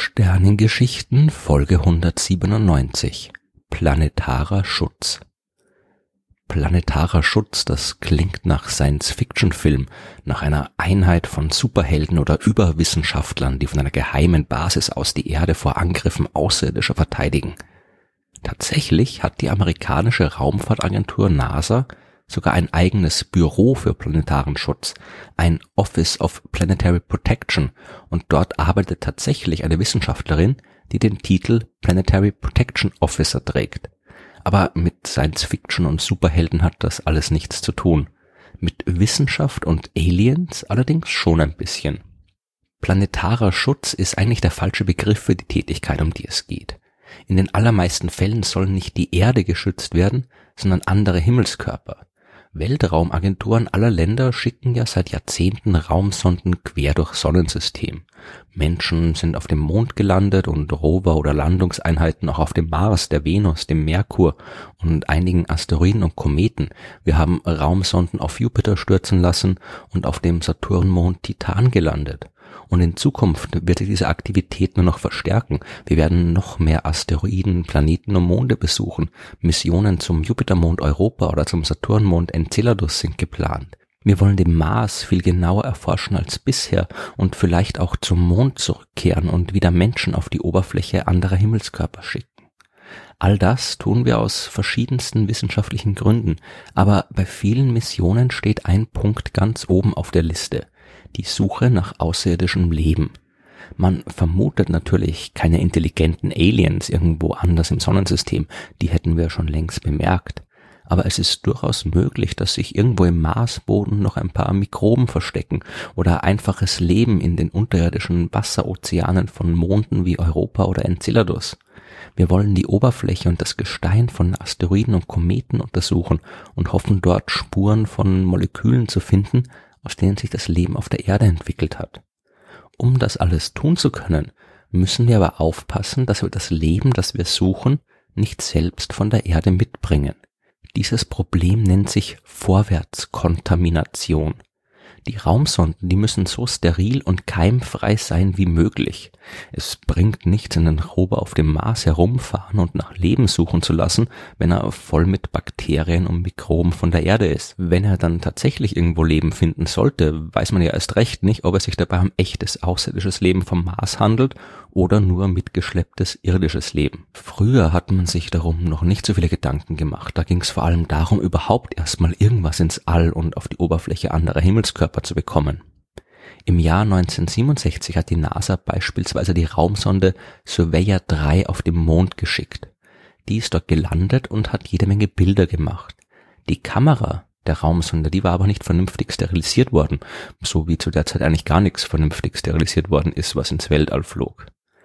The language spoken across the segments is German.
Sternengeschichten Folge 197 Planetarer Schutz. Planetarer Schutz, das klingt nach Science-Fiction-Film, nach einer Einheit von Superhelden oder Überwissenschaftlern, die von einer geheimen Basis aus die Erde vor Angriffen Außerirdischer verteidigen. Tatsächlich hat die amerikanische Raumfahrtagentur NASA sogar ein eigenes Büro für planetaren Schutz, ein Office of Planetary Protection, und dort arbeitet tatsächlich eine Wissenschaftlerin, die den Titel Planetary Protection Officer trägt. Aber mit Science Fiction und Superhelden hat das alles nichts zu tun. Mit Wissenschaft und Aliens allerdings schon ein bisschen. Planetarer Schutz ist eigentlich der falsche Begriff für die Tätigkeit, um die es geht. In den allermeisten Fällen soll nicht die Erde geschützt werden, sondern andere Himmelskörper. Weltraumagenturen aller Länder schicken ja seit Jahrzehnten Raumsonden quer durchs Sonnensystem. Menschen sind auf dem Mond gelandet und Rover oder Landungseinheiten auch auf dem Mars, der Venus, dem Merkur und einigen Asteroiden und Kometen. Wir haben Raumsonden auf Jupiter stürzen lassen und auf dem Saturnmond Titan gelandet. Und in Zukunft wird sich diese Aktivität nur noch verstärken. Wir werden noch mehr Asteroiden, Planeten und Monde besuchen. Missionen zum Jupitermond Europa oder zum Saturnmond Enceladus sind geplant. Wir wollen den Mars viel genauer erforschen als bisher und vielleicht auch zum Mond zurückkehren und wieder Menschen auf die Oberfläche anderer Himmelskörper schicken. All das tun wir aus verschiedensten wissenschaftlichen Gründen, aber bei vielen Missionen steht ein Punkt ganz oben auf der Liste: die Suche nach außerirdischem Leben. Man vermutet natürlich keine intelligenten Aliens irgendwo anders im Sonnensystem, die hätten wir schon längst bemerkt. Aber es ist durchaus möglich, dass sich irgendwo im Marsboden noch ein paar Mikroben verstecken oder einfaches Leben in den unterirdischen Wasserozeanen von Monden wie Europa oder Enceladus. Wir wollen die Oberfläche und das Gestein von Asteroiden und Kometen untersuchen und hoffen dort Spuren von Molekülen zu finden, aus denen sich das Leben auf der Erde entwickelt hat. Um das alles tun zu können, müssen wir aber aufpassen, dass wir das Leben, das wir suchen, nicht selbst von der Erde mitbringen. Dieses Problem nennt sich Vorwärtskontamination. Die Raumsonden, die müssen so steril und keimfrei sein wie möglich. Es bringt nichts, einen Rover auf dem Mars herumfahren und nach Leben suchen zu lassen, wenn er voll mit Bakterien und Mikroben von der Erde ist. Wenn er dann tatsächlich irgendwo Leben finden sollte, weiß man ja erst recht nicht, ob es sich dabei um echtes außerirdisches Leben vom Mars handelt oder nur mitgeschlepptes irdisches Leben. Früher hat man sich darum noch nicht so viele Gedanken gemacht. Da ging es vor allem darum, überhaupt erstmal irgendwas ins All und auf die Oberfläche anderer Himmelskörper zu bekommen. Im Jahr 1967 hat die NASA beispielsweise die Raumsonde Surveyor 3 auf den Mond geschickt. Die ist dort gelandet und hat jede Menge Bilder gemacht. Die Kamera der Raumsonde, die war aber nicht vernünftig sterilisiert worden, so wie zu der Zeit eigentlich gar nichts vernünftig sterilisiert worden ist, was ins Weltall flog.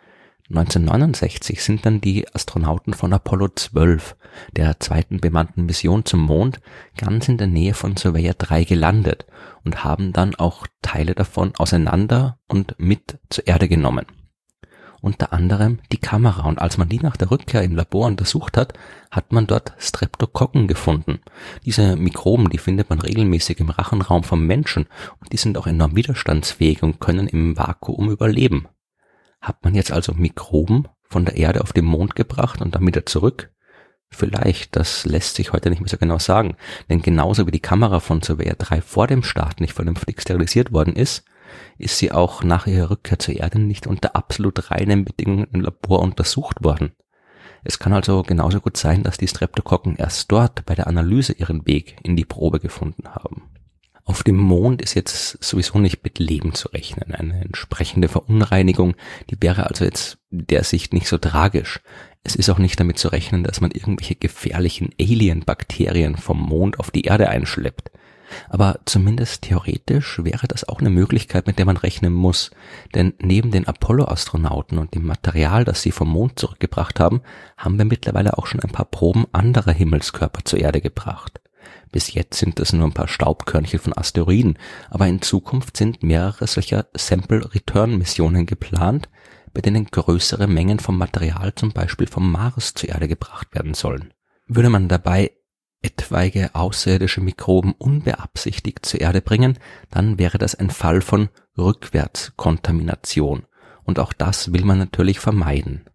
1969 sind dann die Astronauten von Apollo 12, der zweiten bemannten Mission zum Mond, ganz in der Nähe von Surveyor 3 gelandet und haben dann auch Teile davon auseinander und mit zur Erde genommen. Unter anderem die Kamera, und als man die nach der Rückkehr im Labor untersucht hat, hat man dort Streptokokken gefunden. Diese Mikroben, die findet man regelmäßig im Rachenraum vom Menschen und die sind auch enorm widerstandsfähig und können im Vakuum überleben. Hat man jetzt also Mikroben von der Erde auf den Mond gebracht und dann wieder zurück? Vielleicht, das lässt sich heute nicht mehr so genau sagen, denn genauso wie die Kamera von Surveyor 3 vor dem Start nicht vernünftig sterilisiert worden ist sie auch nach ihrer Rückkehr zur Erde nicht unter absolut reinen Bedingungen im Labor untersucht worden. Es kann also genauso gut sein, dass die Streptokokken erst dort bei der Analyse ihren Weg in die Probe gefunden haben. Auf dem Mond ist jetzt sowieso nicht mit Leben zu rechnen. Eine entsprechende Verunreinigung, die wäre also jetzt in der Sicht nicht so tragisch. Es ist auch nicht damit zu rechnen, dass man irgendwelche gefährlichen Alien-Bakterien vom Mond auf die Erde einschleppt. Aber zumindest theoretisch wäre das auch eine Möglichkeit, mit der man rechnen muss. Denn neben den Apollo-Astronauten und dem Material, das sie vom Mond zurückgebracht haben, haben wir mittlerweile auch schon ein paar Proben anderer Himmelskörper zur Erde gebracht. Bis jetzt sind das nur ein paar Staubkörnchen von Asteroiden, aber in Zukunft sind mehrere solcher Sample-Return-Missionen geplant, bei denen größere Mengen vom Material zum Beispiel vom Mars zur Erde gebracht werden sollen. Würde man dabei etwaige außerirdische Mikroben unbeabsichtigt zur Erde bringen, dann wäre das ein Fall von Rückwärtskontamination. und auch das will man natürlich vermeiden.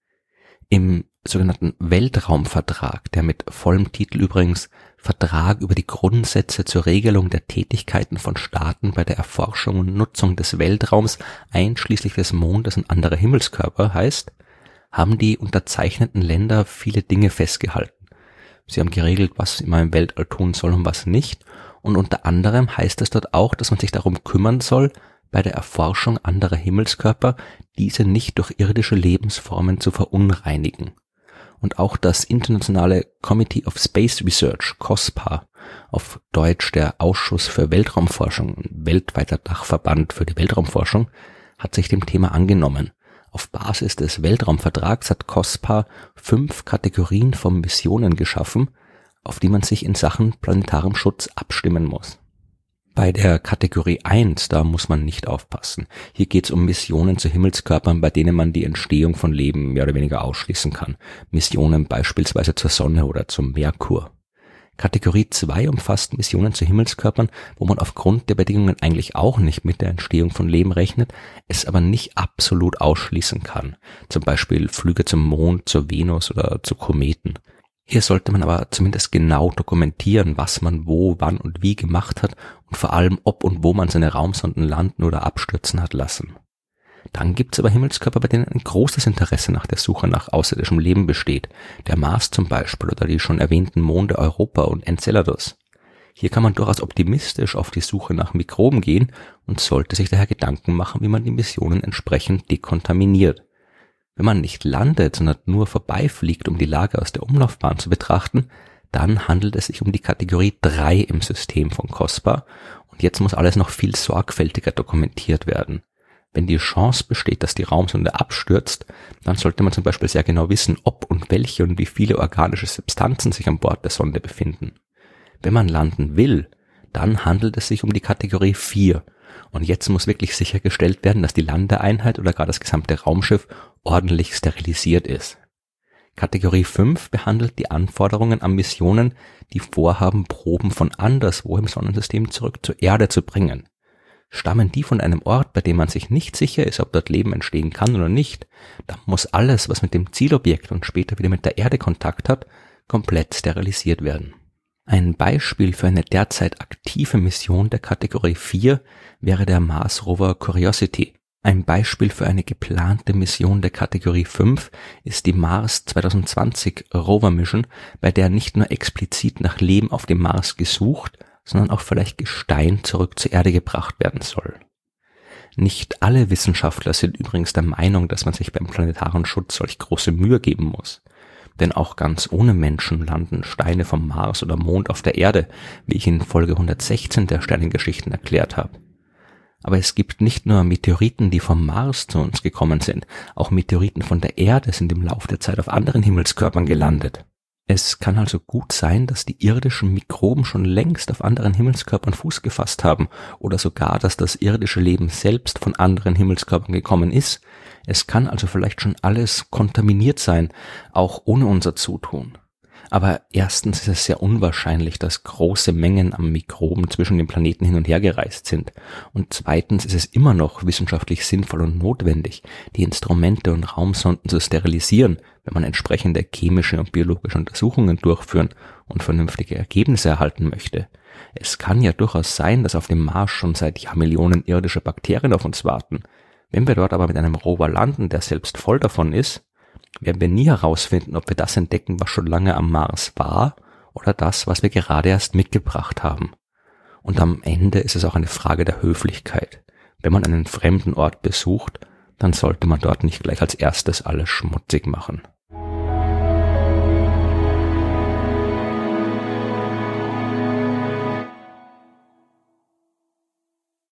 Im sogenannten Weltraumvertrag, der mit vollem Titel übrigens Vertrag über die Grundsätze zur Regelung der Tätigkeiten von Staaten bei der Erforschung und Nutzung des Weltraums einschließlich des Mondes und anderer Himmelskörper heißt, haben die unterzeichneten Länder viele Dinge festgehalten. Sie haben geregelt, was man im Weltall tun soll und was nicht, und unter anderem heißt es dort auch, dass man sich darum kümmern soll, bei der Erforschung anderer Himmelskörper diese nicht durch irdische Lebensformen zu verunreinigen. Und auch das internationale Committee of Space Research, COSPA, auf Deutsch der Ausschuss für Weltraumforschung, ein weltweiter Dachverband für die Weltraumforschung, hat sich dem Thema angenommen. Auf Basis des Weltraumvertrags hat COSPA 5 Kategorien von Missionen geschaffen, auf die man sich in Sachen planetarem Schutz abstimmen muss. Bei der Kategorie 1, da muss man nicht aufpassen. Hier geht es um Missionen zu Himmelskörpern, bei denen man die Entstehung von Leben mehr oder weniger ausschließen kann. Missionen beispielsweise zur Sonne oder zum Merkur. Kategorie 2 umfasst Missionen zu Himmelskörpern, wo man aufgrund der Bedingungen eigentlich auch nicht mit der Entstehung von Leben rechnet, es aber nicht absolut ausschließen kann. Zum Beispiel Flüge zum Mond, zur Venus oder zu Kometen. Hier sollte man aber zumindest genau dokumentieren, was man wo, wann und wie gemacht hat und vor allem, ob und wo man seine Raumsonden landen oder abstürzen hat lassen. Dann gibt's aber Himmelskörper, bei denen ein großes Interesse nach der Suche nach außerirdischem Leben besteht. Der Mars zum Beispiel oder die schon erwähnten Monde Europa und Enceladus. Hier kann man durchaus optimistisch auf die Suche nach Mikroben gehen und sollte sich daher Gedanken machen, wie man die Missionen entsprechend dekontaminiert. Wenn man nicht landet, sondern nur vorbeifliegt, um die Lage aus der Umlaufbahn zu betrachten, dann handelt es sich um die Kategorie 3 im System von COSPA und jetzt muss alles noch viel sorgfältiger dokumentiert werden. Wenn die Chance besteht, dass die Raumsonde abstürzt, dann sollte man zum Beispiel sehr genau wissen, ob und welche und wie viele organische Substanzen sich an Bord der Sonde befinden. Wenn man landen will, dann handelt es sich um die Kategorie 4. Und jetzt muss wirklich sichergestellt werden, dass die Landeeinheit oder gar das gesamte Raumschiff ordentlich sterilisiert ist. Kategorie 5 behandelt die Anforderungen an Missionen, die vorhaben, Proben von anderswo im Sonnensystem zurück zur Erde zu bringen. Stammen die von einem Ort, bei dem man sich nicht sicher ist, ob dort Leben entstehen kann oder nicht, dann muss alles, was mit dem Zielobjekt und später wieder mit der Erde Kontakt hat, komplett sterilisiert werden. Ein Beispiel für eine derzeit aktive Mission der Kategorie 4 wäre der Mars Rover Curiosity. Ein Beispiel für eine geplante Mission der Kategorie 5 ist die Mars 2020 Rover Mission, bei der nicht nur explizit nach Leben auf dem Mars gesucht, sondern auch vielleicht Gestein zurück zur Erde gebracht werden soll. Nicht alle Wissenschaftler sind übrigens der Meinung, dass man sich beim planetaren Schutz solch große Mühe geben muss. Denn auch ganz ohne Menschen landen Steine vom Mars oder Mond auf der Erde, wie ich in Folge 116 der Sternengeschichten erklärt habe. Aber es gibt nicht nur Meteoriten, die vom Mars zu uns gekommen sind, auch Meteoriten von der Erde sind im Laufe der Zeit auf anderen Himmelskörpern gelandet. Es kann also gut sein, dass die irdischen Mikroben schon längst auf anderen Himmelskörpern Fuß gefasst haben oder sogar, dass das irdische Leben selbst von anderen Himmelskörpern gekommen ist. Es kann also vielleicht schon alles kontaminiert sein, auch ohne unser Zutun. Aber erstens ist es sehr unwahrscheinlich, dass große Mengen an Mikroben zwischen den Planeten hin und her gereist sind. Und zweitens ist es immer noch wissenschaftlich sinnvoll und notwendig, die Instrumente und Raumsonden zu sterilisieren, wenn man entsprechende chemische und biologische Untersuchungen durchführen und vernünftige Ergebnisse erhalten möchte. Es kann ja durchaus sein, dass auf dem Mars schon seit Jahrmillionen irdische Bakterien auf uns warten. Wenn wir dort aber mit einem Rover landen, der selbst voll davon ist, werden wir nie herausfinden, ob wir das entdecken, was schon lange am Mars war, oder das, was wir gerade erst mitgebracht haben. Und am Ende ist es auch eine Frage der Höflichkeit. Wenn man einen fremden Ort besucht, dann sollte man dort nicht gleich als erstes alles schmutzig machen.